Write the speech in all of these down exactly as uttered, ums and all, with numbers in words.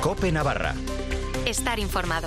COPE Navarra. Estar informado.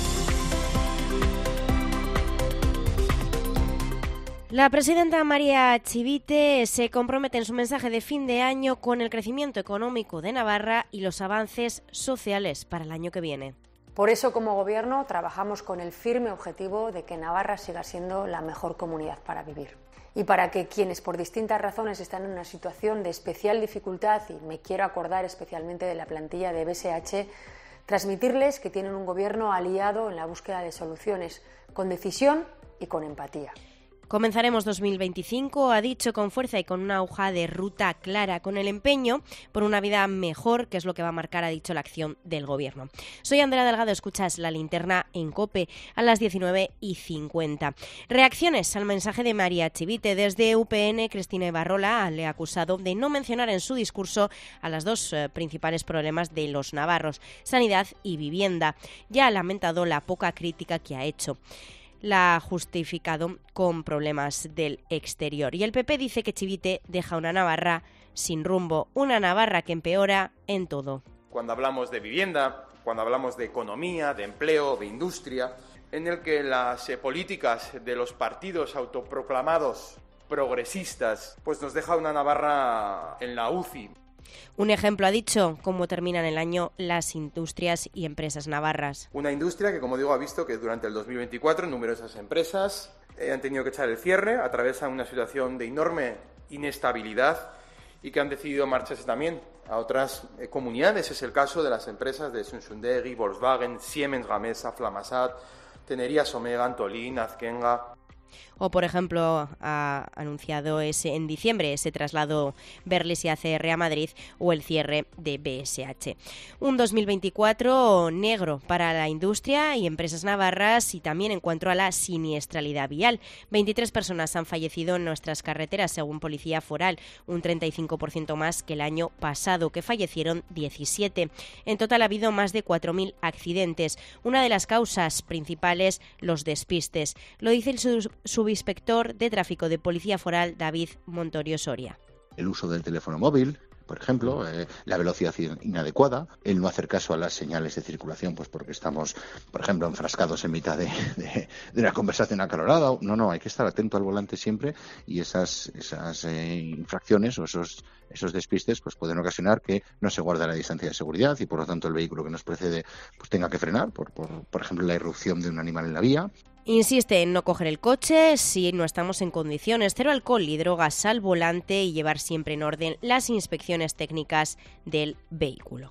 La presidenta María Chivite se compromete en su mensaje de fin de año con el crecimiento económico de Navarra y los avances sociales para el año que viene. Por eso, como Gobierno, trabajamos con el firme objetivo de que Navarra siga siendo la mejor comunidad para vivir. Y para que quienes por distintas razones están en una situación de especial dificultad, y me quiero acordar especialmente de la plantilla de B S H, transmitirles que tienen un Gobierno aliado en la búsqueda de soluciones, con decisión y con empatía. Comenzaremos dos mil veinticinco, ha dicho, con fuerza y con una hoja de ruta clara, con el empeño por una vida mejor, que es lo que va a marcar, ha dicho, la acción del Gobierno. Soy Andrea Delgado, escuchas La Linterna en COPE a las diecinueve y cincuenta. Reacciones al mensaje de María Chivite. Desde U P N, Cristina Ibarrola le ha acusado de no mencionar en su discurso a los dos eh, principales problemas de los navarros, sanidad y vivienda. Ya ha lamentado la poca crítica que ha hecho. La ha justificado con problemas del exterior. Y el P P dice que Chivite deja una Navarra sin rumbo, una Navarra que empeora en todo. Cuando hablamos de vivienda, cuando hablamos de economía, de empleo, de industria, en el que las eh, políticas de los partidos autoproclamados progresistas pues nos deja una Navarra en la U C I. Un ejemplo, ha dicho, cómo terminan el año las industrias y empresas navarras. Una industria que, como digo, ha visto que durante el dos mil veinticuatro numerosas empresas eh, han tenido que echar el cierre, atravesan una situación de enorme inestabilidad y que han decidido marcharse también a otras eh, comunidades. Es el caso de las empresas de Sonsundegui, Volkswagen, Siemens Gamesa, Flamasat, Tenerías Omega, Antolín, Azkenga. O, por ejemplo, ha anunciado ese, en diciembre ese traslado Berlis y A C R a Madrid, o el cierre de B S H. Un dos mil veinticuatro negro para la industria y empresas navarras, y también en cuanto a la siniestralidad vial. veintitrés personas han fallecido en nuestras carreteras, según Policía Foral, un treinta y cinco por ciento más que el año pasado, que fallecieron diecisiete. En total ha habido más de cuatro mil accidentes. Una de las causas principales, los despistes. Lo dice el sub subinspector de tráfico de Policía Foral, David Montorio Soria. El uso del teléfono móvil, por ejemplo, eh, la velocidad inadecuada, el no hacer caso a las señales de circulación, pues porque estamos, por ejemplo, enfrascados en mitad de, de, de una conversación acalorada. No, no, hay que estar atento al volante siempre, y esas, esas eh, infracciones o esos, esos despistes pues pueden ocasionar que no se guarde la distancia de seguridad y, por lo tanto, el vehículo que nos precede pues tenga que frenar, por, por, por ejemplo, la irrupción de un animal en la vía. Insiste en no coger el coche si no estamos en condiciones. Cero alcohol y drogas al volante, y llevar siempre en orden las inspecciones técnicas del vehículo.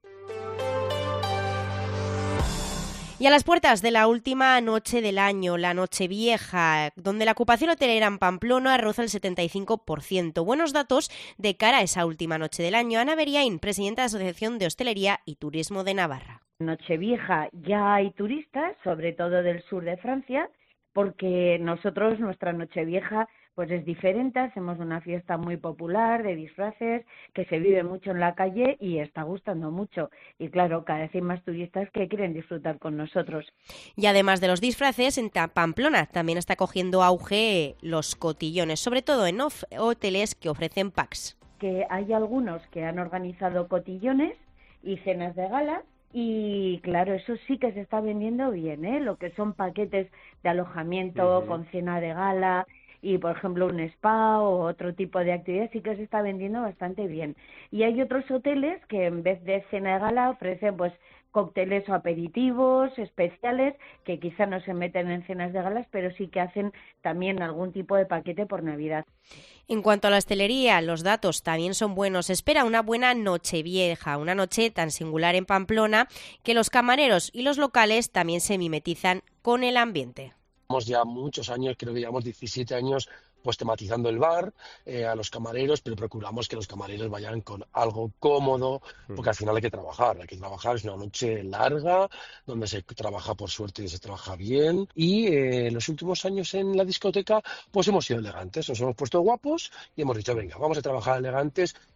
Y a las puertas de la última noche del año, la Nochevieja, donde la ocupación hotelera en Pamplona roza el setenta y cinco por ciento. Buenos datos de cara a esa última noche del año. Ana Beriaín, presidenta de la Asociación de Hostelería y Turismo de Navarra. Nochevieja ya hay turistas, sobre todo del sur de Francia, porque nosotros, nuestra Nochevieja, pues es diferente. Hacemos una fiesta muy popular de disfraces que se vive mucho en la calle y está gustando mucho. Y claro, cada vez hay más turistas que quieren disfrutar con nosotros. Y además de los disfraces, en Pamplona también está cogiendo auge los cotillones, sobre todo en hoteles que ofrecen packs. Que hay algunos que han organizado cotillones y cenas de gala. Y claro, eso sí que se está vendiendo bien, ¿eh? Lo que son paquetes de alojamiento uh-huh. con cena de gala y, por ejemplo, un spa o otro tipo de actividad, sí que se está vendiendo bastante bien. Y hay otros hoteles que en vez de cena de gala ofrecen pues cócteles o aperitivos especiales que quizá no se meten en cenas de galas, pero sí que hacen también algún tipo de paquete por Navidad. En cuanto a la hostelería, los datos también son buenos. Se espera una buena Nochevieja, una noche tan singular en Pamplona que los camareros y los locales también se mimetizan con el ambiente. Llevamos ya muchos años, creo que llevamos diecisiete años, pues tematizando el bar, eh, a los camareros, pero procuramos que los camareros vayan con algo cómodo, porque al final hay que trabajar, hay que trabajar, es una noche larga, donde se trabaja por suerte y se trabaja bien, y eh, en los últimos años en la discoteca, pues hemos sido elegantes, nos hemos puesto guapos y hemos dicho, venga, vamos a trabajar elegantes,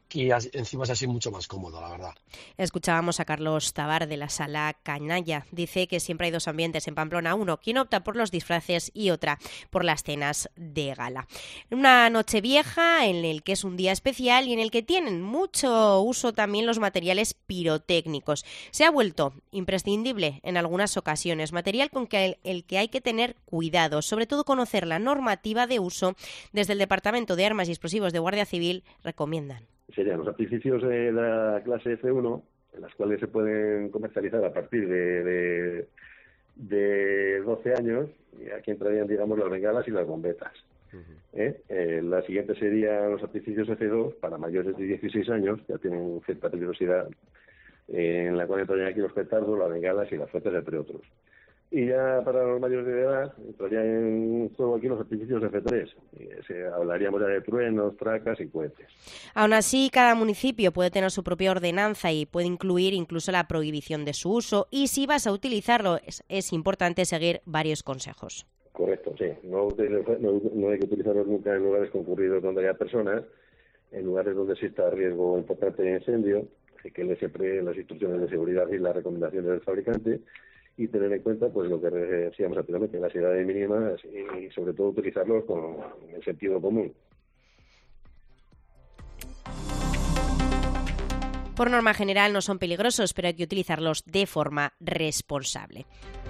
que encima es así mucho más cómodo, la verdad. Escuchábamos a Carlos Tabar de la Sala Canalla. Dice que siempre hay dos ambientes en Pamplona. Uno, quien opta por los disfraces y otra por las cenas de gala. Una Nochevieja en el que es un día especial y en el que tienen mucho uso también los materiales pirotécnicos. Se ha vuelto imprescindible en algunas ocasiones, material con que el, el que hay que tener cuidado, sobre todo conocer la normativa de uso. Desde el Departamento de Armas y Explosivos de Guardia Civil recomiendan. Serían los artificios de la clase F uno, en las cuales se pueden comercializar a partir de, de, de doce años, y aquí entrarían, digamos, las bengalas y las bombetas. Uh-huh. ¿Eh? Eh, la siguiente serían los artificios F dos, para mayores de dieciséis años, ya tienen cierta peligrosidad, eh, en la cual entrarían aquí los petardos, las bengalas y las fuerzas, entre otros. Y ya para los mayores de edad entrarían en juego aquí los artificios F tres. Se, hablaríamos ya de truenos, tracas y cohetes. Aún así, cada municipio puede tener su propia ordenanza y puede incluir incluso la prohibición de su uso. Y si vas a utilizarlo, es, es importante seguir varios consejos. Correcto, sí. No, no, no hay que utilizarlos nunca en lugares concurridos donde haya personas, en lugares donde exista riesgo importante de incendio. Hay que leer siempre las instrucciones de seguridad y las recomendaciones del fabricante, y tener en cuenta pues lo que decíamos anteriormente, las edades mínimas, y sobre todo utilizarlos con el sentido común. Por norma general no son peligrosos, pero hay que utilizarlos de forma responsable.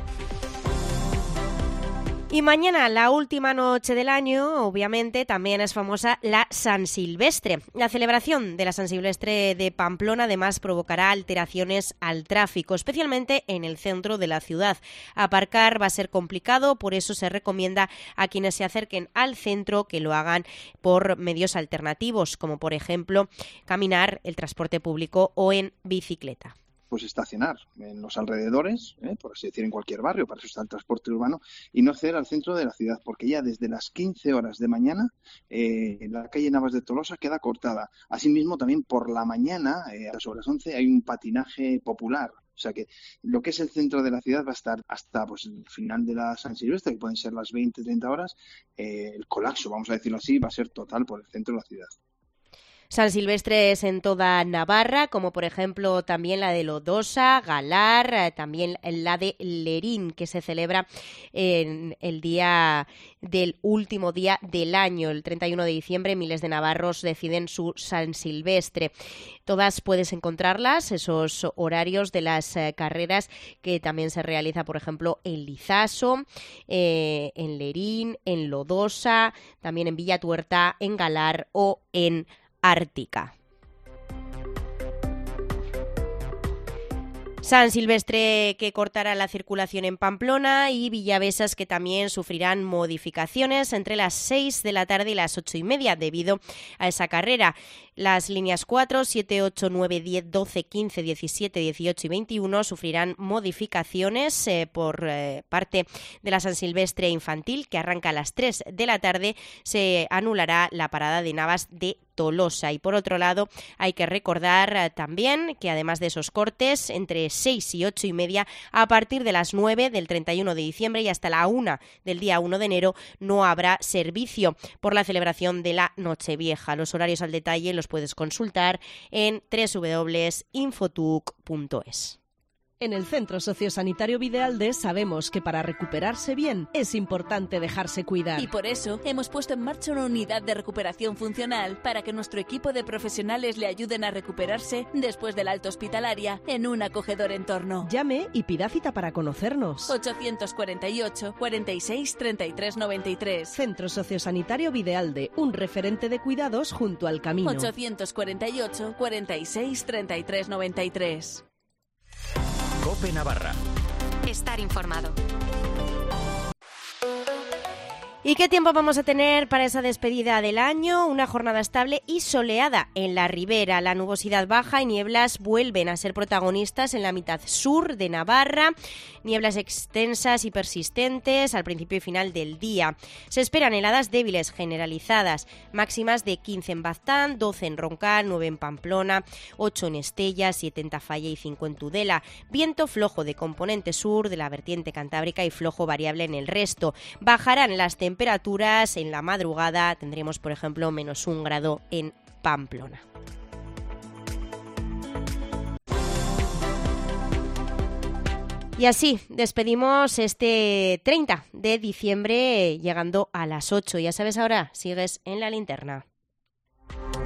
Y mañana, la última noche del año, obviamente, también es famosa la San Silvestre. La celebración de la San Silvestre de Pamplona, además, provocará alteraciones al tráfico, especialmente en el centro de la ciudad. Aparcar va a ser complicado, por eso se recomienda a quienes se acerquen al centro que lo hagan por medios alternativos, como por ejemplo caminar, el transporte público o en bicicleta. Pues estacionar en los alrededores, ¿eh? por así decir, en cualquier barrio, para eso está el transporte urbano, y no acceder al centro de la ciudad, porque ya desde las quince horas de mañana eh, la calle Navas de Tolosa queda cortada. Asimismo, también por la mañana, eh, a las horas once, hay un patinaje popular. O sea que lo que es el centro de la ciudad va a estar hasta pues el final de la San Silvestre, que pueden ser las veinte, treinta horas. Eh, el colapso, vamos a decirlo así, va a ser total por el centro de la ciudad. San Silvestre es en toda Navarra, como por ejemplo también la de Lodosa, Galar, también la de Lerín, que se celebra en el día del último día del año, el treinta y uno de diciembre. Miles de navarros deciden su San Silvestre. Todas puedes encontrarlas, esos horarios de las eh, carreras que también se realiza, por ejemplo, en Lizaso, eh, en Lerín, en Lodosa, también en Villatuerta, en Galar o en Ártica. San Silvestre que cortará la circulación en Pamplona y Villavesas que también sufrirán modificaciones entre las seis de la tarde y las ocho y media debido a esa carrera. Las líneas cuatro, siete, ocho, nueve, diez, doce, quince, diecisiete, dieciocho y veintiuno sufrirán modificaciones eh, por eh, parte de la San Silvestre infantil, que arranca a las tres de la tarde. Se anulará la parada de Navas de Tolosa. Y por otro lado, hay que recordar eh, también que además de esos cortes, entre seis y ocho y media, a partir de las nueve del treinta y uno de diciembre y hasta la una del día uno de enero, no habrá servicio por la celebración de la Nochevieja. Los horarios al detalle los puedes consultar en doble u doble u doble u punto infotuc punto es. En el Centro Sociosanitario Videalde sabemos que para recuperarse bien es importante dejarse cuidar. Y por eso hemos puesto en marcha una unidad de recuperación funcional para que nuestro equipo de profesionales le ayuden a recuperarse después de la alta hospitalaria en un acogedor entorno. Llame y pida cita para conocernos. ochocientos cuarenta y ocho, cuarenta y seis, treinta y tres noventa y tres. Centro Sociosanitario Videalde, un referente de cuidados junto al camino. ochocientos cuarenta y ocho, cuarenta y seis, treinta y tres noventa y tres. COPE Navarra. Estar informado. ¿Y qué tiempo vamos a tener para esa despedida del año? Una jornada estable y soleada en la ribera. La nubosidad baja y nieblas vuelven a ser protagonistas en la mitad sur de Navarra. Nieblas extensas y persistentes al principio y final del día. Se esperan heladas débiles generalizadas, máximas de quince en Baztán, doce en Roncal, nueve en Pamplona, ocho en Estella, siete en Tafalla y cinco en Tudela. Viento flojo de componente sur de la vertiente cantábrica y flojo variable en el resto. Bajarán las temperaturas Temperaturas en la madrugada, tendremos por ejemplo menos un grado en Pamplona. Y así despedimos este treinta de diciembre llegando a las ocho. Ya sabes, ahora sigues en la linterna.